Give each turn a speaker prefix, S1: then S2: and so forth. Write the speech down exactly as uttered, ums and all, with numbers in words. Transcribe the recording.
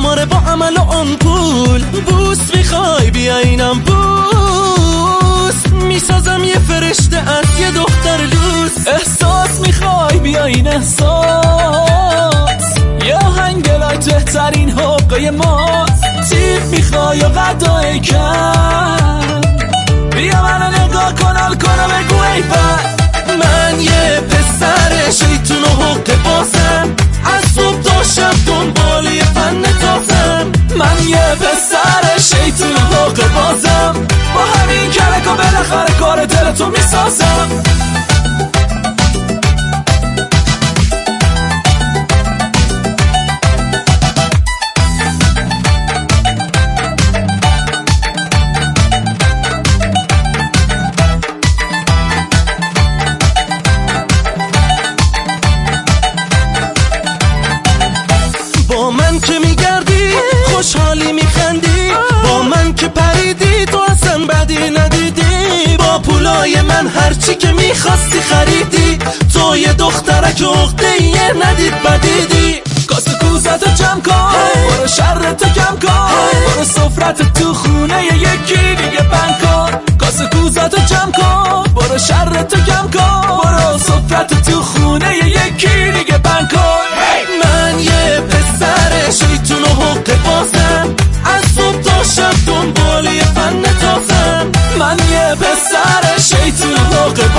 S1: شماره با عمل و آمپول. بوس میخوای بیا اینم بوس، میسازم یه فرشته از یه دختر لوس. احساس میخوای بیا این احساس، یه آهنگ لایت بهترین حقه ماست. تیپ میخوای و غدای کم، بیا منو نگاه کن حال کنم بگو ای بد. من یه پسر شیطون و حقه بازم، از صبح تا شب دنبال یه فن تازم. من یه پسر شیطون و حقه بازم، با همین کلک و بالاخره کار دلتو میسازم. با من که میگردی خوشحالی میخندی، با من که پریدی تو اصلا بدی ندیدی. با پولای من هرچی که میخواستی خریدی، تو یه دخترک عقده یه ندید بدیدی. کاسه کوزتو جمع کن برو شرتو کم کن، برو سفرت تو خونه یکی دیگه بند کن. کاسه کوزتو جمع کن برو شرتو کم کن، برو سفرت تو خونه یکی دیگه بند کن. من یه پسر شیطون و حقه بازم، از صبح تا شب دنبال یه فن تازم. من یه پسر شیطون و حقه